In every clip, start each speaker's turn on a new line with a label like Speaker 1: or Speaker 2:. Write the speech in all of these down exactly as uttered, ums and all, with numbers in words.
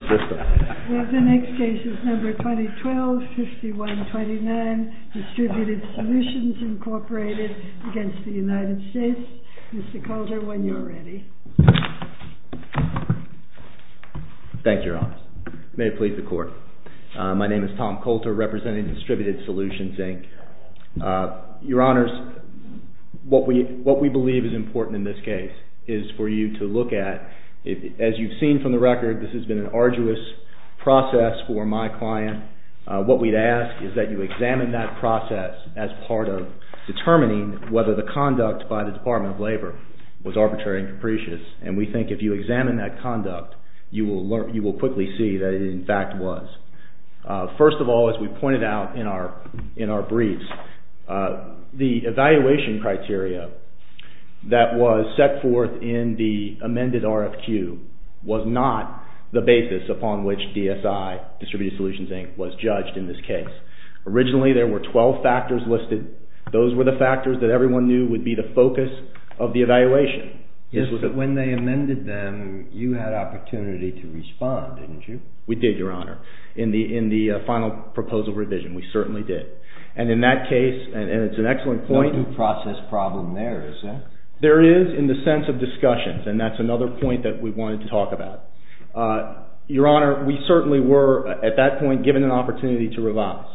Speaker 1: system.
Speaker 2: Well, the next case is number twenty twelve, fifty-one twenty-nine, Distributed Solutions Incorporated against the United States. Mister Coulter, when you're ready.
Speaker 1: Thank you, Your Honor. May it please the Court. Uh, my name is Tom Coulter, representing Distributed Solutions, Incorporated. Uh, Your Honors, what we what we believe is important in this case is for you to look at, if, as you've seen from the record, this has been an arduous process for my client. Uh, what we'd ask is that you examine that process as part of determining whether the conduct by the Department of Labor was arbitrary and capricious. And we think if you examine that conduct, you will learn, you will quickly see that it in fact was. Uh, first of all, as we pointed out in our in our briefs, uh, the evaluation criteria that was set forth in the amended R F Q was not the basis upon which D S I, Distributed Solutions, Incorporated, was judged in this case. Originally, there were twelve factors listed. Those were the factors that everyone knew would be the focus of the evaluation.
Speaker 3: Yes, but a, when they amended them, you had opportunity to respond, didn't you?
Speaker 1: We did, Your Honor. In the in the uh, final proposal revision, we certainly did. And in that case, and, and it's an excellent point.
Speaker 3: No due process problem there, is there?
Speaker 1: There is, in the sense of discussions, and that's another point that we wanted to talk about. Uh, Your Honor, we certainly were, at that point, given an opportunity to revise.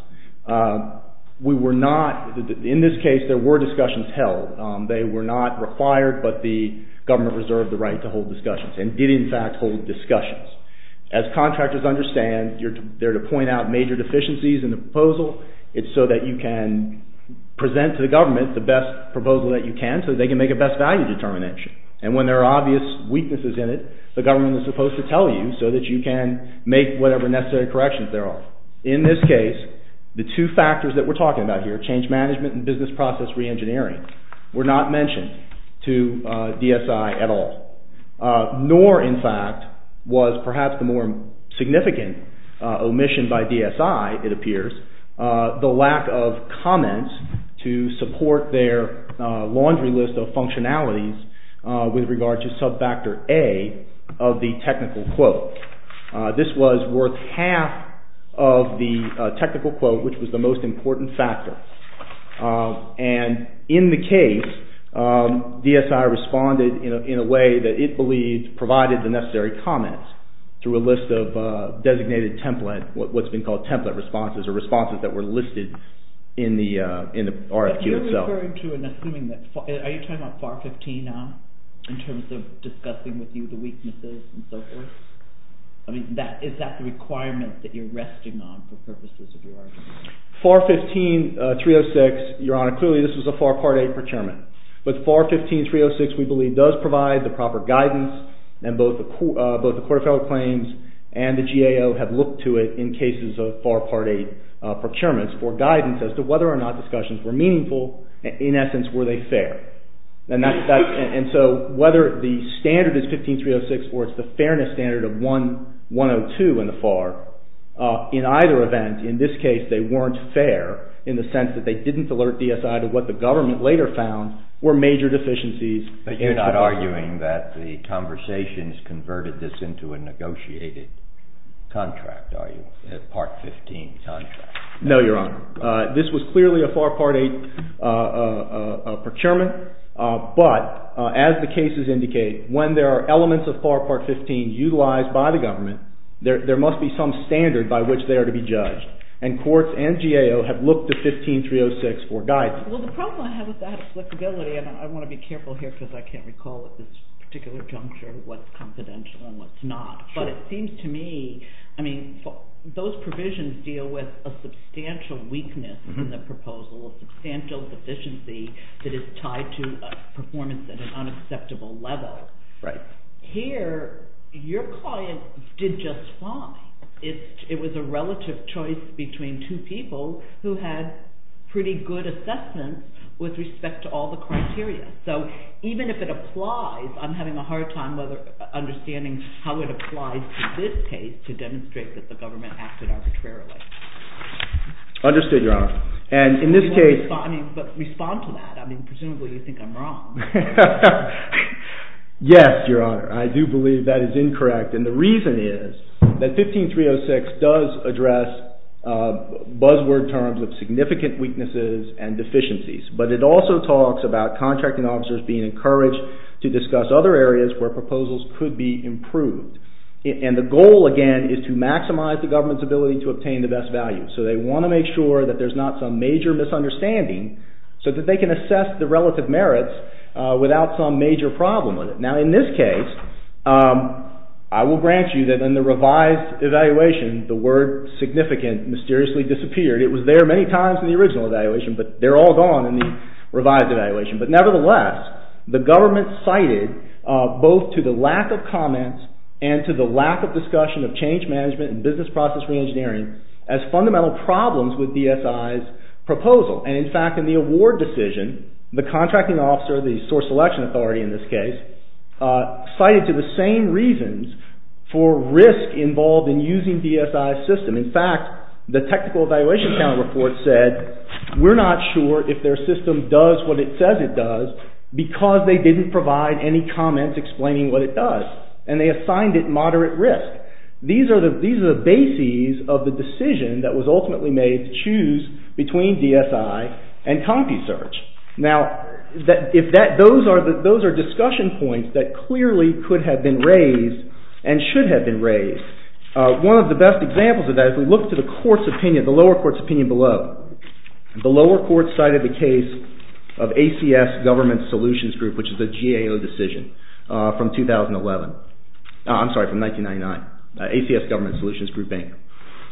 Speaker 1: Uh, we were not, in this case, there were discussions held. Um, they were not required, but the government reserved the right to hold discussions, and did in fact hold discussions. As contractors understand, you're to, they're to point out major deficiencies in the proposal. It's so that you can present to the government the best proposal that you can so that they can make a best value determination. And when there are obvious weaknesses in it, the government is supposed to tell you so that you can make whatever necessary corrections there are. In this case, the two factors that we're talking about here, change management and business process reengineering, were not mentioned to uh, D S I at all. Uh, nor, in fact, was perhaps the more significant uh, omission by D S I, it appears, uh, the lack of comments to support their uh, laundry list of functionalities uh, with regard to sub-factor A of the technical quote. Uh, this was worth half of the uh, technical quote, which was the most important factor. Uh, and in the case, um, D S I responded in a, in a way that it believed provided the necessary comments through a list of uh, designated template, what, what's been called template responses, or responses that were listed in the uh, in the R F Q
Speaker 4: but you're
Speaker 1: itself.
Speaker 4: You're referring to and assuming that, are you talking about F A R fifteen now, in terms of discussing with you the weaknesses and so forth? I mean, that is that the requirement that you're resting on for purposes of your argument?
Speaker 1: F A R fifteen three oh six, Your Honor, clearly this was a F A R Part eight procurement. But F A R fifteen three oh six, we believe, does provide the proper guidance, and both the, uh, both the Court of Federal Claims and the G A O have looked to it in cases of F A R Part eight uh, procurements for guidance as to whether or not discussions were meaningful. In essence, were they fair? And, that, that, and, and so whether the standard is fifteen three oh six or it's the fairness standard of one oh two in the F A R, uh, in either event, in this case, they weren't fair in the sense that they didn't alert D S I to what the government later found were major deficiencies.
Speaker 3: But you're not arguing that the conversations converted this into a negotiated contract, are you? A Part fifteen contract?
Speaker 1: No, Your Honor. Uh, this was clearly a F A R Part eight uh, uh, uh, procurement. Uh, but, uh, as the cases indicate, when there are elements of F A R Part fifteen utilized by the government, there, there must be some standard by which they are to be judged. And courts and G A O have looked to fifteen three oh six for guidance.
Speaker 4: Well, the problem I have with that applicability, and I, I want to be careful here because I can't recall at this particular juncture what's confidential and what's not. Sure. But it seems to me, I mean, those provisions deal with a substantial weakness mm-hmm. in the proposal, a substantial deficiency that is tied to a performance at an unacceptable level.
Speaker 1: Right.
Speaker 4: Here, your client did just fine. It, it was a relative choice between two people who had pretty good assessments with respect to all the criteria. So even if it applies, I'm having a hard time whether understanding how it applies to this case to demonstrate that the government acted arbitrarily.
Speaker 1: Understood, Your Honor. And in this
Speaker 4: you
Speaker 1: case...
Speaker 4: Respond, I mean, but respond to that. I mean, presumably you think I'm wrong.
Speaker 1: Yes, Your Honor. I do believe that is incorrect. And the reason is that fifteen three oh six does address uh, buzzword terms of significant weaknesses and deficiencies, but it also talks about contracting officers being encouraged to discuss other areas where proposals could be improved. And the goal, again, is to maximize the government's ability to obtain the best value. So they want to make sure that there's not some major misunderstanding so that they can assess the relative merits uh, without some major problem with it. Now, in this case, um, I will grant you that in the revised evaluation, the word significant mysteriously disappeared. It was there many times in the original evaluation, but they're all gone in the revised evaluation. But nevertheless, the government cited uh, both to the lack of comments and to the lack of discussion of change management and business process reengineering as fundamental problems with D S I's proposal. And in fact, in the award decision, the contracting officer, the source selection authority in this case, uh, cited to the same reasons for risk involved in using D S I's system. In fact, the technical evaluation panel report said, we're not sure if their system does what it says it does because they didn't provide any comments explaining what it does. And they assigned it moderate risk. These are the these are the bases of the decision that was ultimately made to choose between D S I and CompuSearch. Now, that, if that those are the, those are discussion points that clearly could have been raised and should have been raised. Uh, one of the best examples of that, if we look to the court's opinion, the lower court's opinion below, the lower court cited the case of A C S Government Solutions Group, which is a G A O decision uh, from two thousand eleven. Uh, I'm sorry, from nineteen ninety-nine, uh, A C S Government Solutions Group, Incorporated.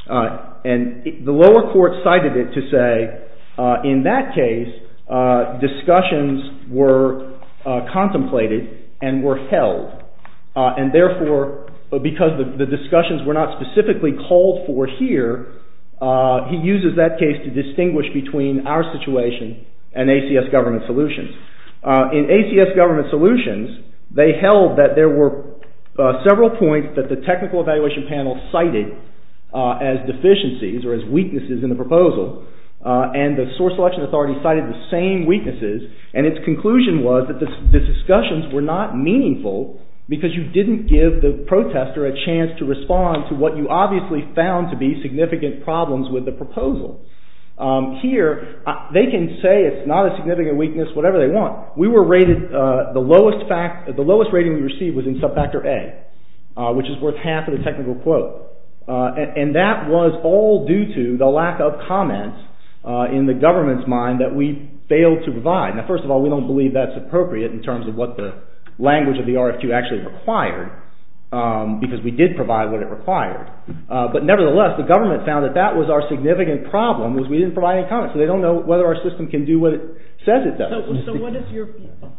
Speaker 1: Uh, and it, the lower court cited it to say, uh, in that case, uh, discussions were uh, contemplated and were held. Uh, and therefore, because the, the discussions were not specifically called for here, uh, he uses that case to distinguish between our situation and A C S Government Solutions. Uh, in A C S Government Solutions, they held that there were Uh, several points that the technical evaluation panel cited uh, as deficiencies or as weaknesses in the proposal, uh, and the source selection authority cited the same weaknesses, and its conclusion was that the, the discussions were not meaningful because you didn't give the protester a chance to respond to what you obviously found to be significant problems with the proposal. Um, here, uh, they can say it's not a significant weakness, whatever they want. We were rated, uh, the lowest fact, the lowest rating we received was in subfactor A, uh, which is worth half of the technical quote. Uh, and, and that was all due to the lack of comments uh, in the government's mind that we failed to provide. Now, first of all, we don't believe that's appropriate in terms of what the language of the R F Q actually required, Um, because we did provide what it required. Uh, but nevertheless, the government found that that was our significant problem, was we didn't provide any comments. So they don't know whether our system can do what it says it does.
Speaker 4: So, so what is your...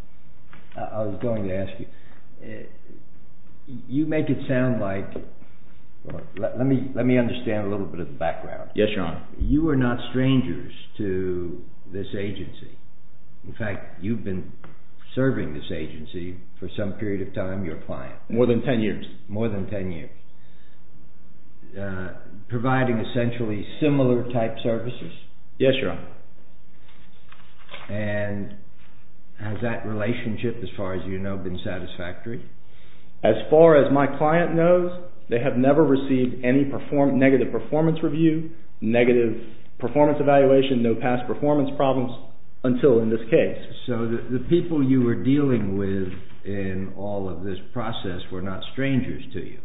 Speaker 3: I was going to ask you, uh, you make it sound like, well, let, let me let me understand a little bit of the background.
Speaker 1: Yes, Your Honor.
Speaker 3: You are not strangers to this agency. In fact, you've been serving this agency for some period of time, your client.
Speaker 1: More than ten years.
Speaker 3: More than ten years. Uh, providing essentially similar type services?
Speaker 1: Yes, Your Honor.
Speaker 3: And has that relationship, as far as you know, been satisfactory?
Speaker 1: As far as my client knows, they have never received any perform- negative performance review, negative performance evaluation, no past performance problems, until in this case.
Speaker 3: So the, the people you were dealing with in all of this process were not strangers to you?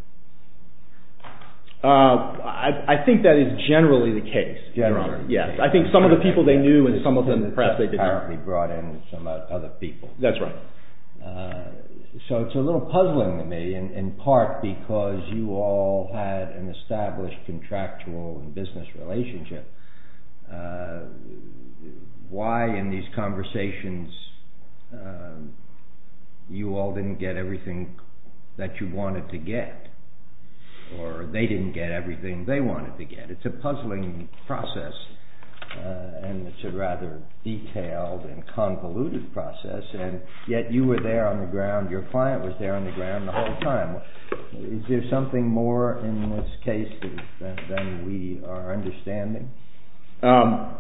Speaker 1: Uh, I, I think that is generally the case, Your Honor. Yes, I think some of the people they knew and some of them perhaps they did not.
Speaker 3: Apparently brought in some other people.
Speaker 1: That's right.
Speaker 3: Uh, so it's a little puzzling to me, in, in part because you all had an established contractual and business relationship. Uh, why in these conversations uh, you all didn't get everything that you wanted to get, or they didn't get everything they wanted to get. It's a puzzling process, uh, and it's a rather detailed and convoluted process, and yet you were there on the ground, your client was there on the ground the whole time. Is there something more in this case than, than we are understanding? Um,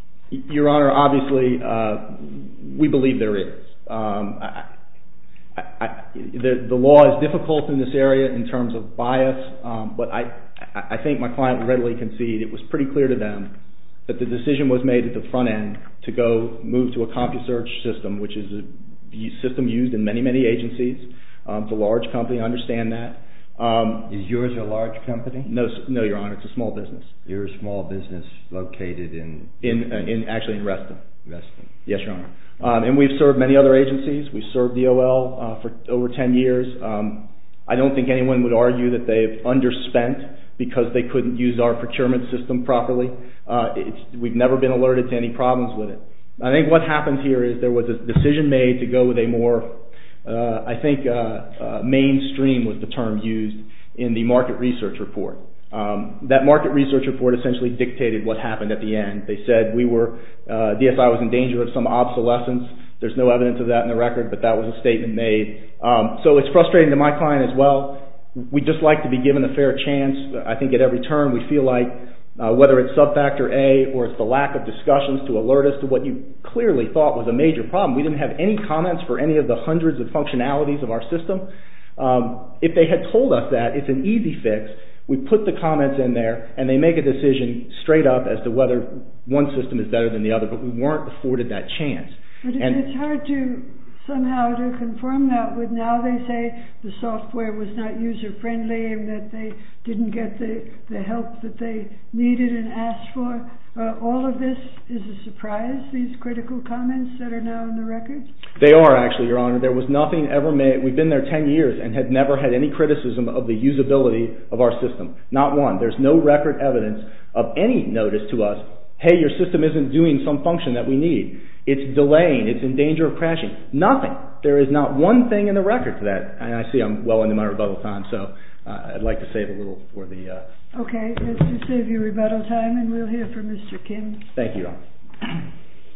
Speaker 1: Your Honor, obviously, uh, we believe there is. Um, I, I, the, the law is difficult in this area in terms of bias, um, but I, I think my client would readily concede it was pretty clear to them that the decision was made at the front end to go move to a CompuSearch system, which is a system used in many, many agencies. Um, it's a large company, I understand that. Um,
Speaker 3: is yours a large company?
Speaker 1: No, no, Your Honor, it's a small business.
Speaker 3: You're a small business located in?
Speaker 1: In, uh, in actually in Reston.
Speaker 3: Reston.
Speaker 1: Yes, Your Honor. Um, and we've served many other agencies. We've served D O L uh, for over ten years. Um, I don't think anyone would argue that they've underspent because they couldn't use our procurement system properly. Uh, it's, we've never been alerted to any problems with it. I think what happened here is there was a decision made to go with a more, uh, I think, uh, uh, mainstream was the term used in the market research report. Um, that market research report essentially dictated what happened at the end. They said we were, uh, D S I was in danger of some obsolescence. There's no evidence of that in the record, but that was a statement made. Um, so it's frustrating to my client as well. We'd just like to be given a fair chance. I think at every turn we feel like uh, whether it's subfactor A or it's the lack of discussions to alert us to what you clearly thought was a major problem. We didn't have any comments for any of the hundreds of functionalities of our system. Um, if they had told us that, it's an easy fix. We put the comments in there and they make a decision straight up as to whether one system is better than the other, but we weren't afforded that chance.
Speaker 2: But
Speaker 1: and
Speaker 2: it's hard to somehow to confirm that with now they say the software was not user-friendly and that they didn't get the, the help that they needed and asked for. Uh, all of this is a surprise, these critical comments that are now in the record?
Speaker 1: They are actually, Your Honor. There was nothing ever made. We've been there ten years and had never had any criticism of the usability of our system. Not one. There's no record evidence of any notice to us, hey, your system isn't doing some function that we need. It's delaying. It's in danger of crashing. Nothing. There is not one thing in the record to that. And I see I'm well into my rebuttal time, so uh, I'd like to save a little for the... Uh...
Speaker 2: Okay, let's just save you rebuttal time, and we'll hear from Mister Kim.
Speaker 1: Thank you, Your Honor.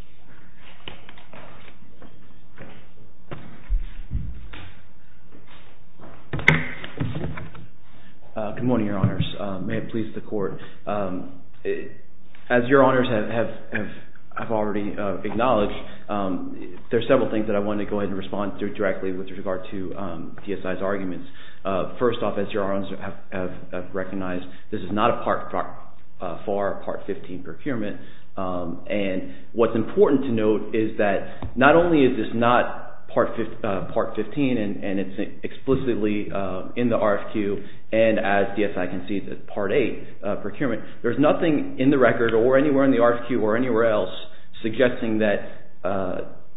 Speaker 5: Uh, good morning, Your Honors. Uh, may it please the Court. Um, it, as Your Honors have... have, have I've already uh, acknowledged, um, there are several things that I wanted to go ahead and respond to directly with regard to um, D S I's arguments. Uh, first off, as Your Honors have, have, have recognized, this is not a Part uh, F A R Part fifteen procurement. Um, and what's important to note is that not only is this not Part, uh, part fifteen and, and it's explicitly uh, in the R F Q, and as D S I concedes at Part eight uh, procurement, there's nothing in the record or anywhere in the R F Q or anywhere else suggesting that uh,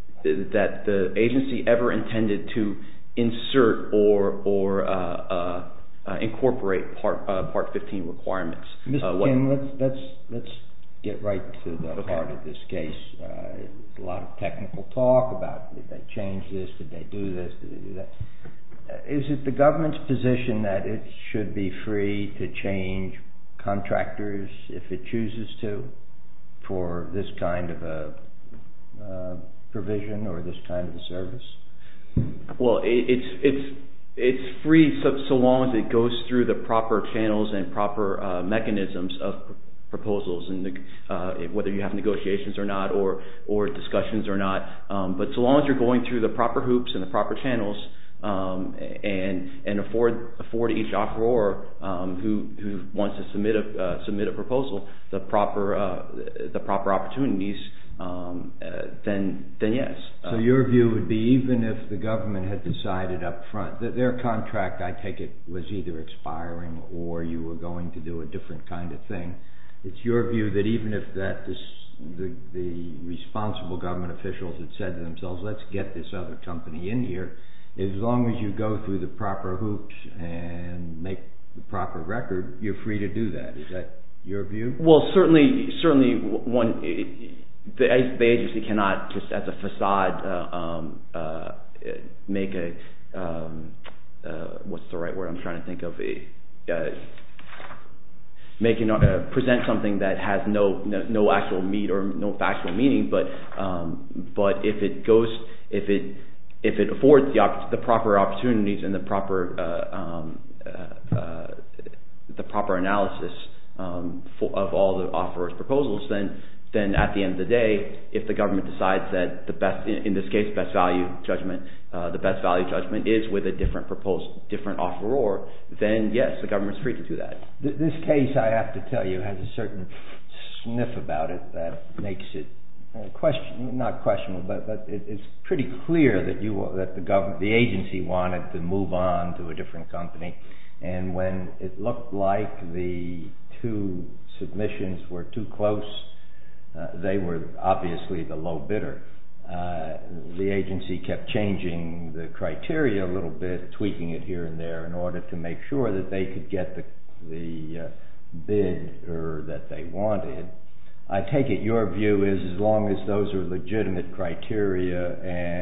Speaker 5: that the agency ever intended to insert or or uh, uh, uh, incorporate Part uh, Part fifteen requirements.
Speaker 3: Mister
Speaker 5: Uh, what,
Speaker 3: Kim, let's let's let's get right to the
Speaker 5: okay.
Speaker 3: heart of this case. Uh, a lot of technical talk about did they change this, did they do this, did they do that. Uh, is it the government's position that it should be free to change contractors if it chooses to for this kind of a uh, provision or this kind of a service?
Speaker 5: Well, it, it's it's it's free so, so long as it goes through the proper channels and proper uh, mechanisms of pr- proposals, and uh, whether you have negotiations or not, or or discussions or not. Um, but so long as you're going through the proper hoops and the proper channels, um, and and afford afford each offeror um, who who wants to submit a uh, submit a proposal the proper uh, the proper opportunities. Um, uh, then, then yes.
Speaker 3: So your view would be, even if the government had decided up front that their contract, I take it, was either expiring or you were going to do a different kind of thing, it's your view that even if that this, the, the responsible government officials had said to themselves, let's get this other company in here, as long as you go through the proper hoops and make the proper record, you're free to do that. Is that your view?
Speaker 5: Well, certainly, certainly one... It, The, the agency cannot just as a facade uh, um, uh, make a um, uh, what's the right word I'm trying to think of a, uh, make an, uh, present something that has no, no no actual meat or no factual meaning, but um, but if it goes if it if it affords the op- the proper opportunities and the proper uh, um, uh, uh, the proper analysis um, for, of all the offerors' proposals, then then at the end of the day, if the government decides that the best, in this case, best value judgment, uh, the best value judgment is with a different proposal, different offeror, then yes, the government's free to do that.
Speaker 3: This case, I have to tell you, has a certain sniff about it that makes it uh, question, not questionable, but, but it, it's pretty clear that you that the government, the agency wanted to move on to a different company, and when it looked like the two submissions were too close, uh, they were obviously the low bidder. Uh, the agency kept changing the criteria a little bit, tweaking it here and there in order to make sure that they could get the, the uh, bid or that they wanted. I take it your view is as long as those are legitimate criteria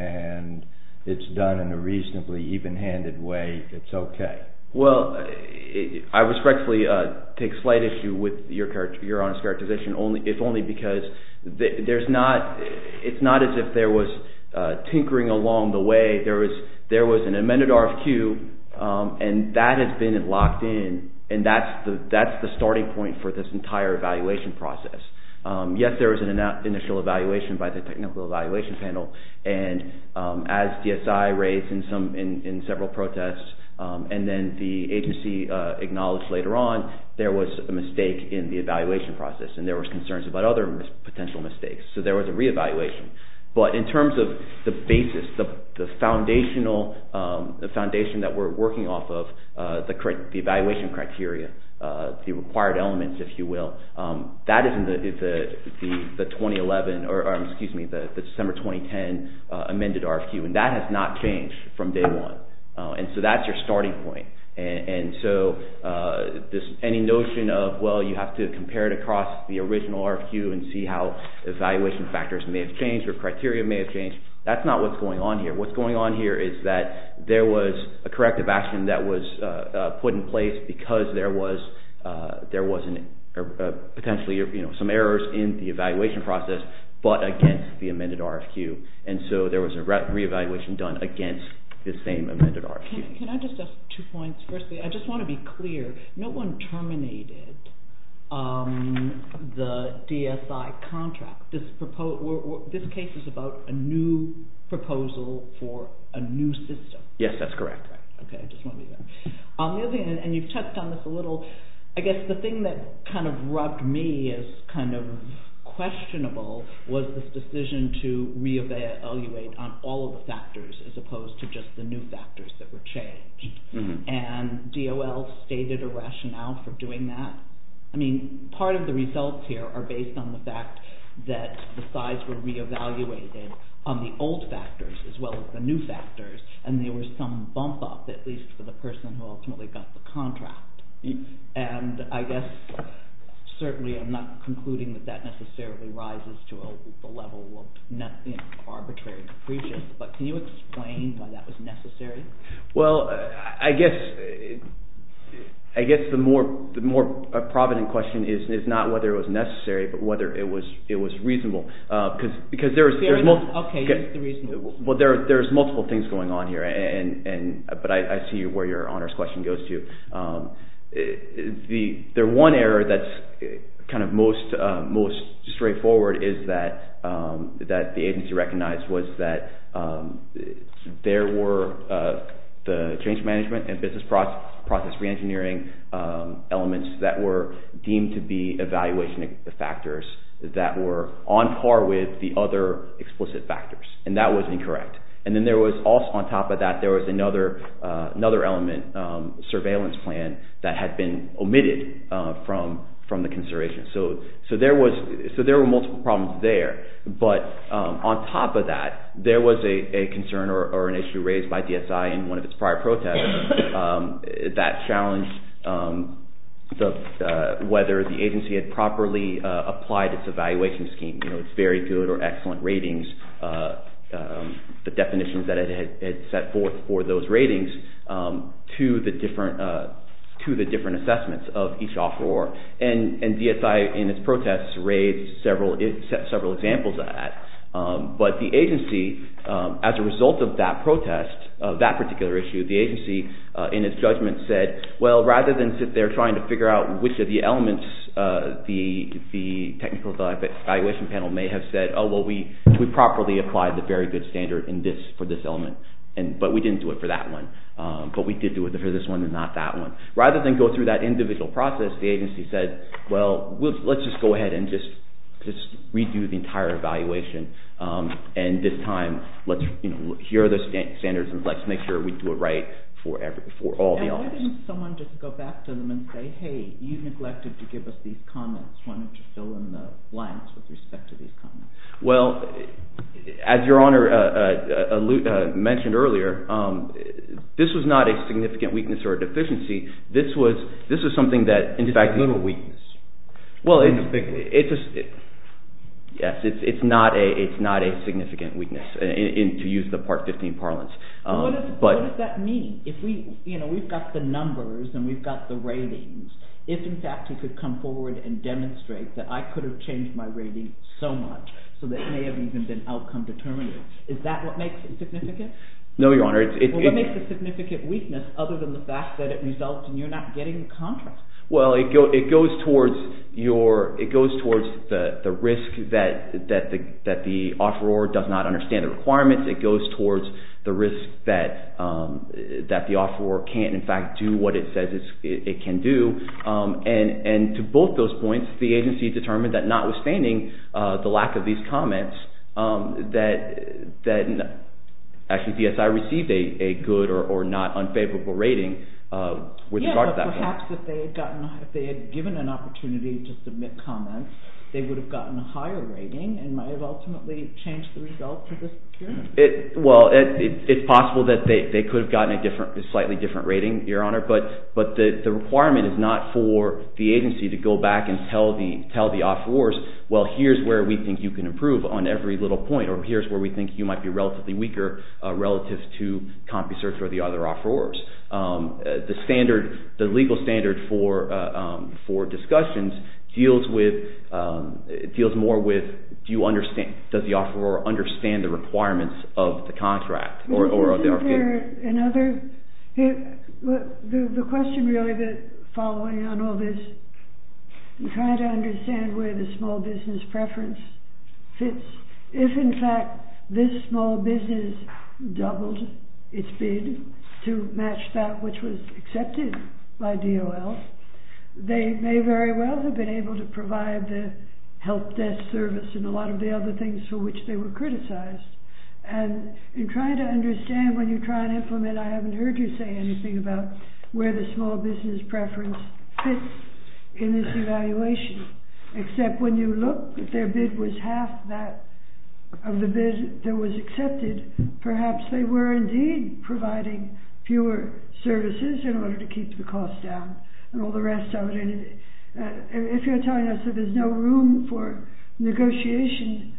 Speaker 3: and it's done in a reasonably even-handed way, it's okay.
Speaker 5: Well, it, I respectfully uh, take slight issue with your char- your honest characterization, only if only because th- there's not. It's not as if there was uh, tinkering along the way. There was there was an amended R F Q, um, and that has been locked in, and that's the that's the starting point for this entire evaluation process. Um, yes, there was an in- initial evaluation by the technical evaluation panel, and um, as D S I raised in some in, in several protests. Um, and then the agency uh, acknowledged later on there was a mistake in the evaluation process, and there was concerns about other mis- potential mistakes. So there was a reevaluation. But in terms of the basis, the, the foundational, um, the foundation that we're working off of, uh, the, the evaluation criteria, uh, the required elements, if you will, um, that is in the the the, the twenty eleven or, or excuse me, the, the December twenty ten uh, amended R F Q, and that has not changed from day one. Uh, and so that's your starting point. And, and so uh, this any notion of, well, you have to compare it across the original R F Q and see how evaluation factors may have changed or criteria may have changed, that's not what's going on here. What's going on here is that there was a corrective action that was uh, uh, put in place because there was uh, there was an, uh, potentially you know some errors in the evaluation process, but against the amended R F Q. And so there was a re- reevaluation done against the same amended R F Q.
Speaker 4: Can, can I just ask two points? Firstly, I just want to be clear. No one terminated um, the D S I contract. This, propo- we're, we're, this case is about a new proposal for a new system.
Speaker 5: Yes, that's correct.
Speaker 4: Right. Okay, I just want to be there. Um, the other thing, and, and you've touched on this a little, I guess the thing that kind of rubbed me as kind of questionable was this decision to reevaluate on all of the factors as opposed to just the new factors that were changed. Mm-hmm. And D O L stated a rationale for doing that. I mean, part of the results here are based on the fact that the sides were reevaluated on the old factors as well as the new factors, and there was some bump up, at least for the person who ultimately got the contract. And I guess certainly I'm not concluding that that necessarily rises to a, the level of net, you know, arbitrary and capricious, but can you explain why that was necessary?
Speaker 5: Well, I guess I guess the more the more provident question is is not whether it was necessary, but whether it was it was reasonable. Uh, because because there's there's multiple
Speaker 4: okay, okay use the reasonable.
Speaker 5: Well, there there's multiple things going on here, and and but I, I see where your honors question goes to. Um, The the one error that's kind of most uh, most straightforward is that um, that the agency recognized was that um, there were uh, the change management and business process, process reengineering um, elements that were deemed to be evaluation factors that were on par with the other explicit factors, and that was incorrect. And then there was also, on top of that, there was another uh, another element, um, surveillance plan, that had been omitted uh, from from the consideration. So so there was so there were multiple problems there. But um, on top of that, there was a, a concern or, or an issue raised by D S I in one of its prior protests um, that challenged um, the uh, whether the agency had properly uh, applied its evaluation scheme. You know, its very good or excellent ratings. Uh, Um, the definitions that it had, had set forth for those ratings um, to the different uh, to the different assessments of each offeror, and and D S I in its protests raised several several examples of that. Um, but the agency, um, as a result of that protest, of that particular issue, the agency, uh, in its judgment, said, well, rather than sit there trying to figure out which of the elements uh, the the technical evaluation panel may have said, oh, well, we, we properly applied the very good standard in this for this element, and but we didn't do it for that one. Um, but we did do it for this one and not that one. Rather than go through that individual process, the agency said, well, we'll let's just go ahead and just just redo the entire evaluation. Um, and this time, let's you know here are the st- standards, and let's make sure we do it right for every for all
Speaker 4: and
Speaker 5: the elements.
Speaker 4: Why didn't someone just go back to them and say, hey, you neglected to give us these comments. Why don't you fill in the blanks with respect to these comments?
Speaker 5: Well, as Your Honor uh, uh, uh, mentioned earlier, um, this was not a significant weakness or a deficiency. This was this was something that, in
Speaker 3: it's
Speaker 5: fact,
Speaker 3: a little weakness.
Speaker 5: Well, it's
Speaker 3: a big weakness.
Speaker 5: it's a, it, yes, it's it's not a it's not a significant weakness in, in to use the Part fifteen parlance. Um,
Speaker 4: what, does,
Speaker 5: but
Speaker 4: what does that mean? If we you know we've got the numbers and we've got the ratings. If in fact he could come forward and demonstrate that I could have changed my rating so much, so that it may have even been outcome determinative, is that what makes it significant?
Speaker 5: No, Your Honor. It's, it,
Speaker 4: well,
Speaker 5: it,
Speaker 4: what makes a significant weakness other than the fact that it results in you're not getting the contract?
Speaker 5: Well, it go it goes towards your it goes towards the, the risk that that the that the offeror does not understand the requirements. It goes towards the risk that um, that the offeror can't in fact do what it says it's, it, it can do. Um, and and to both those points, the agency determined that notwithstanding uh, the lack of these comments, um, that that actually D S I received a, a good or, or not unfavorable rating. Uh, with
Speaker 4: yeah,
Speaker 5: regard
Speaker 4: but
Speaker 5: to that
Speaker 4: perhaps
Speaker 5: point.
Speaker 4: if they had gotten, if they had given an opportunity to submit comments, they would have gotten a higher rating and might have ultimately changed the results of this procurement.
Speaker 5: It well, it, it, it's possible that they, they could have gotten a different, a slightly different rating, Your Honor. But but the, the requirement is not for the agency to go back and tell the tell the offerors, well, here's where we think you can improve on every little point, or here's where we think you might be relatively weaker uh, relative to CompuSearch or the other offerors. Um, uh, the standard, the legal standard for uh, um, for discussions deals with um, deals more with do you understand? Does the offeror understand the requirements of the contract or or of the
Speaker 2: R F P? There another the the question really that following on all this, I'm trying to understand where the small business preference fits. If in fact this small business doubled its bid to match that which was accepted by D O L, they may very well have been able to provide the help desk service and a lot of the other things for which they were criticized. And in trying to understand, when you try and implement, I haven't heard you say anything about where the small business preference fits in this evaluation, except when you look, if their bid was half that of the bid that was accepted, perhaps they were indeed providing fewer services in order to keep the cost down and all the rest of it. And uh, if you're telling us that there's no room for negotiation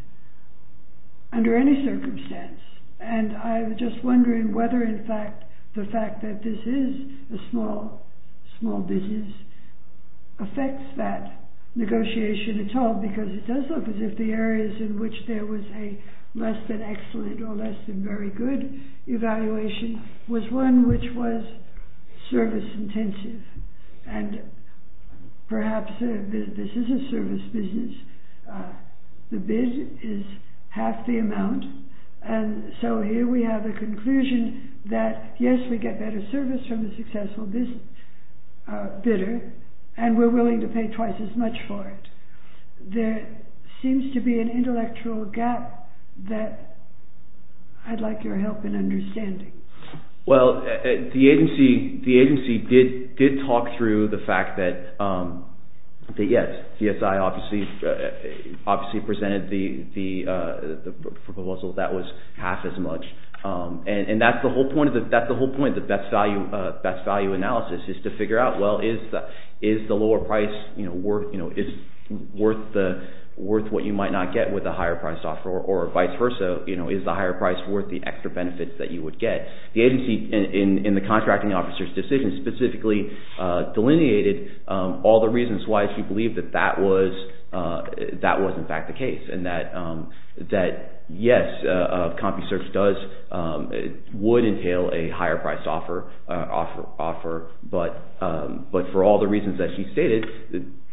Speaker 2: under any circumstance, and I'm just wondering whether in fact the fact that this is a small small business affects that negotiation at all, because it does look as if the areas in which there was a less than excellent or less than very good evaluation was one which was service intensive, and perhaps uh, this is a service business. Uh, the bid is half the amount, and so here we have a conclusion that yes, we get better service from a successful business uh, bidder, and we're willing to pay twice as much for it. There seems to be an intellectual gap that I'd like your help in understanding.
Speaker 5: Well, uh, the agency the agency did did talk through the fact that um, that yes, D S I obviously uh, obviously presented the the uh, the proposal that was half as much, um, and and that's the whole point of the that's the whole point of the best value uh, best value analysis is to figure out, well, is the is the lower price you know worth you know is worth the worth what you might not get with a higher priced offer, or, or vice versa. You know, is the higher price worth the extra benefits that you would get? The agency, in, in, in the contracting officer's decision, specifically uh, delineated um, all the reasons why she believed that that was uh, that was in fact the case, and that um, that yes, uh, uh, CompuSearch does um, it would entail a higher priced offer uh, offer offer, but um, but for all the reasons that she stated,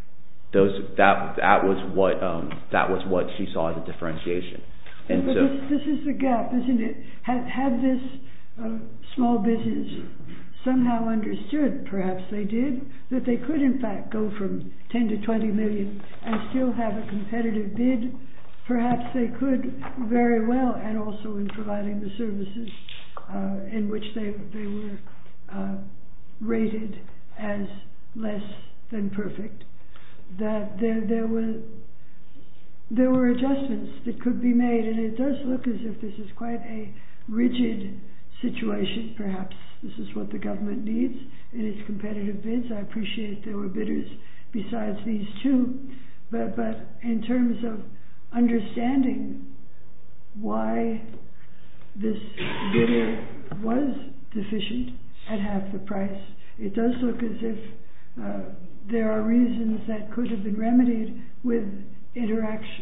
Speaker 5: those that that was what um, that was what she saw as a differentiation. And
Speaker 2: but
Speaker 5: so
Speaker 2: this, this is the gap, isn't it? Had had this uh, small business somehow understood, perhaps they did, that they could in fact go from ten to twenty million and still have a competitive bid, perhaps they could very well, and also in providing the services uh, in which they they were uh, rated as less than perfect, that there there were there were adjustments that could be made, and it does look as if this is quite a rigid situation. Perhaps this is what the government needs in its competitive bids. I appreciate there were bidders besides these two, but but in terms of understanding why this bidder was deficient at half the price, it does look as if uh, there are reasons that could have been remedied with interaction.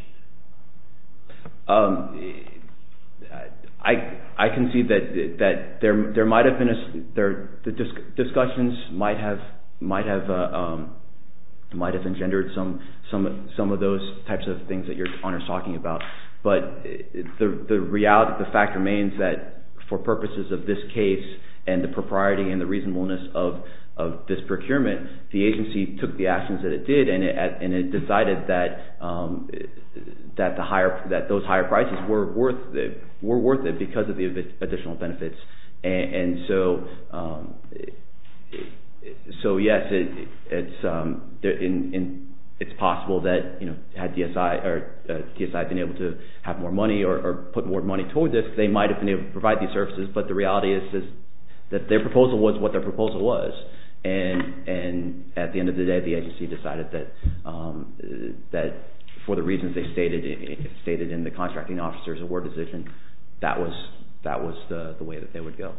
Speaker 5: Um, I I can see that that there there might have been a there the dis- discussions might have might have uh, um, might have engendered some some some of those types of things that your Honor's talking about, but the the reality the fact remains that for purposes of this case and the propriety and the reasonableness of of this procurement, the agency took the actions that it did, and it and it decided that um, that the higher that those higher prices were worth it, were worth it because of the additional benefits, and, and so um, it, so yes, it, it's um, in, in it's possible that, you know, had D S I or uh, D S I been able to have more money or, or put more money toward this, they might have been able to provide these services. But the reality is, is that their proposal was what their proposal was. And and at the end of the day, the agency decided that um, that for the reasons they stated stated in the contracting officer's award decision, that was that was the, the way that they would go.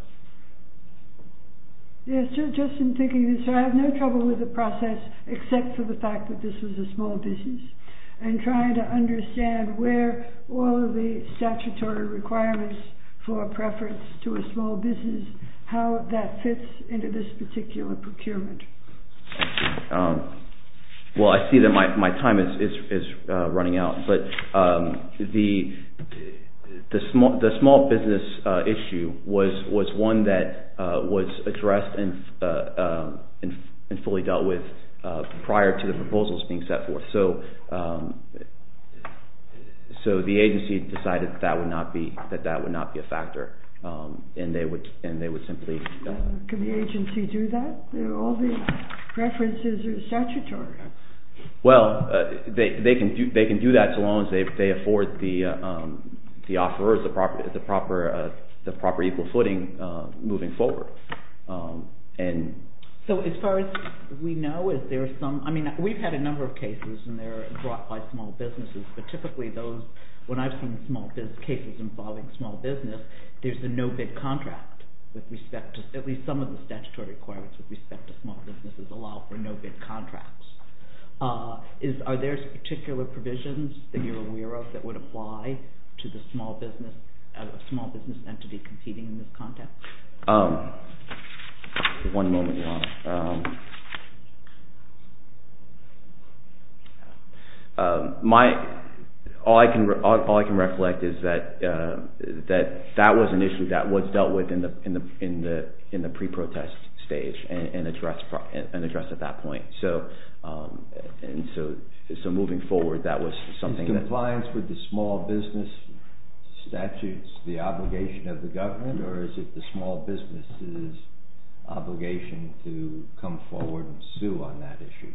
Speaker 2: Yes, just in thinking this, I have no trouble with the process except for the fact that this was a small business, and trying to understand where all of the statutory requirements for preference to a small business, how that fits into this particular procurement.
Speaker 5: Um, well, I see that my, my time is is, is uh, running out, but um, the the small the small business uh, issue was was one that uh, was addressed and uh, um, and, and fully dealt with uh, prior to the proposals being set forth. So. Um, So the agency decided that, that would not be that that would not be a factor, um, and they would and they would simply. Uh,
Speaker 2: Can the agency do that? All the preferences are statutory.
Speaker 5: Well, uh, they they can do they can do that so long as they they afford the uh, um, the offerers the proper the proper uh, the proper equal footing uh, moving forward, um, and.
Speaker 4: So as far as we know, is there some, I mean, we've had a number of cases and they're brought by small businesses, but typically those, when I've seen small biz cases involving small business, there's a no-bid contract with respect to, at least some of the statutory requirements with respect to small businesses allow for no-bid contracts. Uh, is Are there particular provisions that you're aware of that would apply to the small business, uh, a small business entity competing in this context?
Speaker 5: Um. One moment, Your Honor. Um, um, my all I can re- all, all I can recollect is that uh, that that was an issue that was dealt with in the in the in the in the pre-protest stage and, and addressed and addressed at that point. So um, and so so moving forward, that was something.
Speaker 3: Is
Speaker 5: that
Speaker 3: compliance with the small business statutes the obligation of the government, or is it the small businesses' obligation to come forward and sue on that issue?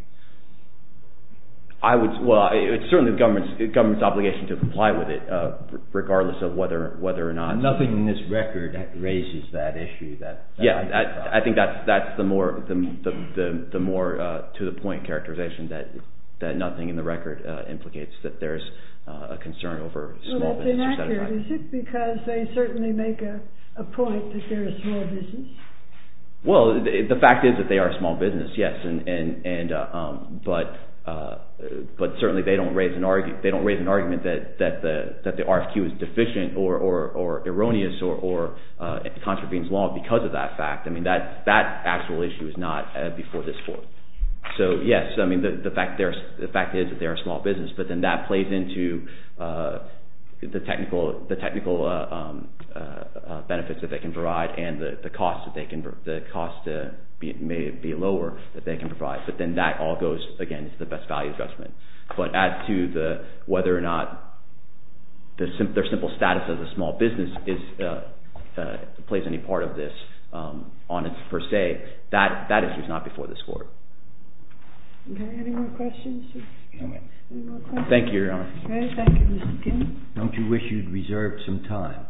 Speaker 5: I would well, it's certainly the government's the government's obligation to comply with it, uh, regardless of whether whether or not.
Speaker 3: Nothing in this record raises that issue. That, that
Speaker 5: yeah, I, I think that's that's the more the the the, the more uh, to the point characterization that that nothing in the record uh, implicates that there's uh, a concern over small
Speaker 2: well, that's
Speaker 5: business.
Speaker 2: inaccurate, is it? Because they certainly make a, a point that they're a small business.
Speaker 5: Well, the, the fact is that they are a small business, yes, and and and uh, um, but uh, but certainly they don't raise an argue they don't raise an argument that, that the that the R F Q is deficient or or, or erroneous or or uh, contravenes law because of that fact. I mean that that actual issue is not uh, before this court. So yes, I mean the, the fact they're the fact is that they're a small business, but then that plays into uh, the technical the technical uh, um, uh, uh, benefits that they can provide and the, the cost that they can the cost uh, be, may be lower that they can provide. But then that all goes again to the best value adjustment. But as to the whether or not the sim, their simple status as a small business is uh, uh, plays any part of this um, on its per se, that that issue is not before this court.
Speaker 2: Okay, any more questions?
Speaker 3: No, ma'am.
Speaker 2: Any more questions?
Speaker 5: Thank you, Your Honor.
Speaker 2: Okay, thank you, Mister Kim.
Speaker 3: Don't you wish you'd reserved some time?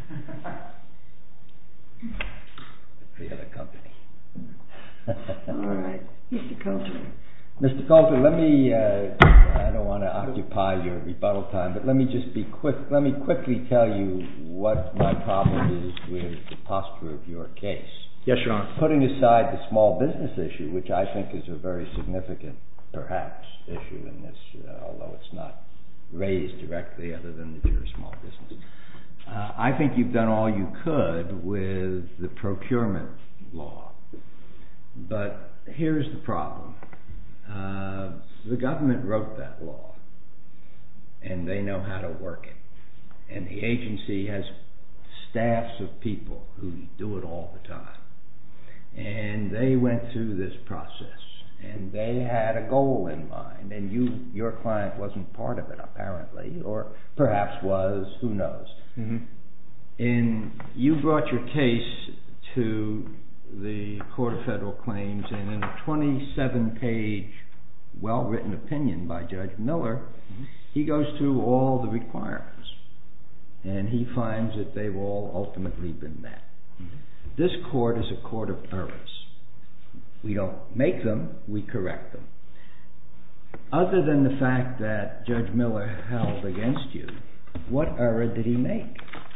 Speaker 3: The other company.
Speaker 2: All right, Mister Coulter.
Speaker 3: Mister Coulter, let me, uh, I don't want to occupy your rebuttal time, but let me just be quick, let me quickly tell you what my problem is with the posture of your case.
Speaker 1: Yes, Your Honor.
Speaker 3: Putting aside the small business issue, which I think is a very significant, perhaps, issue in this, uh, although it's not raised directly other than that you're a small business. Uh, I think you've done all you could with the procurement law. But here's the problem. Uh, the government wrote that law, and they know how to work it. And the agency has staffs of people who do it all the time. And they went through this process, and they had a goal in mind, and you, your client wasn't part of it, apparently, or perhaps was, who knows. Mm-hmm. And you brought your case to the Court of Federal Claims, and in a twenty-seven page, well-written opinion by Judge Miller, mm-hmm. he goes through all the requirements, and he finds that they've all ultimately been met. Mm-hmm. This court is a court of errors. We don't make them, we correct them. Other than the fact that Judge Miller held against you, what error did he make?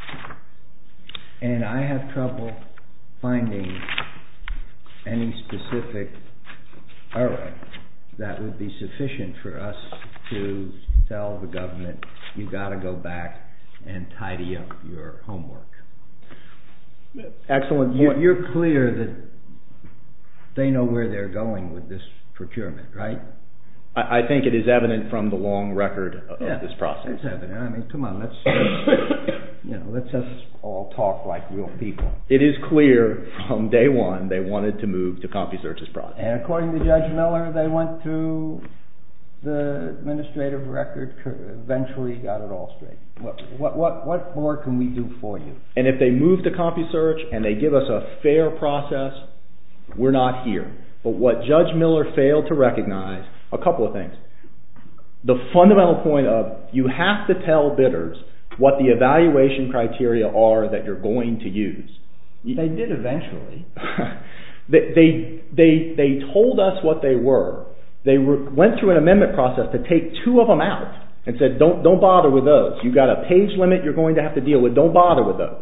Speaker 3: And I have trouble finding any specific error that would be sufficient for us to tell the government, you got to go back and tidy up your homework.
Speaker 1: Excellent point.
Speaker 3: You're, you're clear that they know where they're going with this procurement, right?
Speaker 1: I, I think it is evident from the long record of
Speaker 3: yeah,
Speaker 1: this process.
Speaker 3: It's evident. I mean, come on, let's, let's you know, let's us all talk like real people.
Speaker 1: It is clear from day one they wanted to move to CompuSearch's product.
Speaker 3: And according to Judge Miller, they went through the administrative record, eventually got it all straight. What, what, what, what more can we do for you?
Speaker 1: And if they move to CompuSearch and they give us a fair process, we're not here. But what Judge Miller failed to recognize, a couple of things. The fundamental point of you have to tell bidders what the evaluation criteria are that you're going to use.
Speaker 3: They did eventually.
Speaker 1: they, they, they, they told us what they were. They were, went through an amendment process to take two of them out and said, don't, don't bother with those. You've got a page limit you're going to have to deal with. Don't bother with those.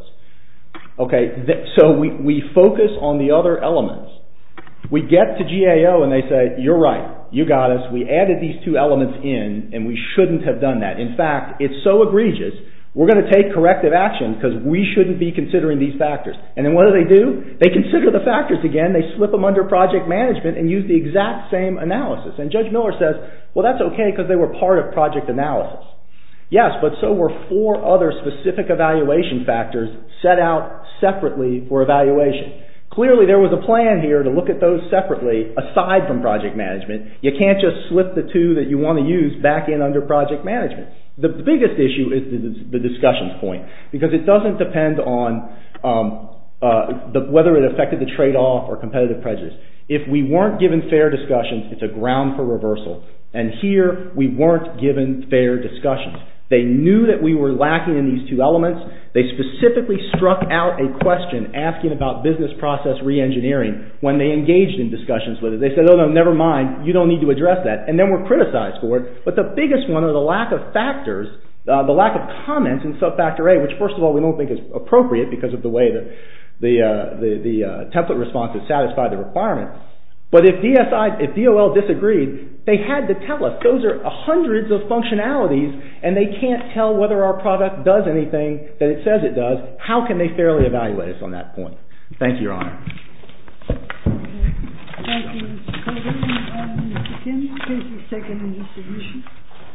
Speaker 1: Okay, th- so we, we focus on the other elements. We get to G A O and they say, you're right, you got us. We added these two elements in and we shouldn't have done that. In fact, it's so egregious, we're going to take corrective action because we shouldn't be considering these factors. And then what do they do? They consider the factors again, they slip them under project management and use the exact same analysis. And Judge Miller says, well, that's okay because they were part of project analysis. Yes, but so were four other specific evaluation factors set out separately for evaluation. Clearly there was a plan here to look at those separately aside from project management. You can't just slip the two that you want to use back in under project management. The biggest issue is the, the discussions point because it doesn't depend on um, uh, the, whether it affected the trade-off or competitive prejudice. If we weren't given fair discussions, it's a ground for reversal. And here we weren't given fair discussions. They knew that we were lacking in these two elements. They specifically struck out a question asking about business process reengineering when they engaged in discussions with it. They said, oh no, never mind, you don't need to address that. And then were criticized for it. But the biggest one are the lack of factors, uh, the lack of comments in subfactor A, which first of all we don't think is appropriate because of the way that the, uh, the, the uh, template responses satisfy the requirement. But if D S I, if D O L disagreed, they had to tell us. Those are hundreds of functionalities, and they can't tell whether our product does anything that it says it does. How can they fairly evaluate us on that point? Thank you, Your Honor.
Speaker 2: Thank you, Mister Coder and Mister Kim. The case is taken into submission.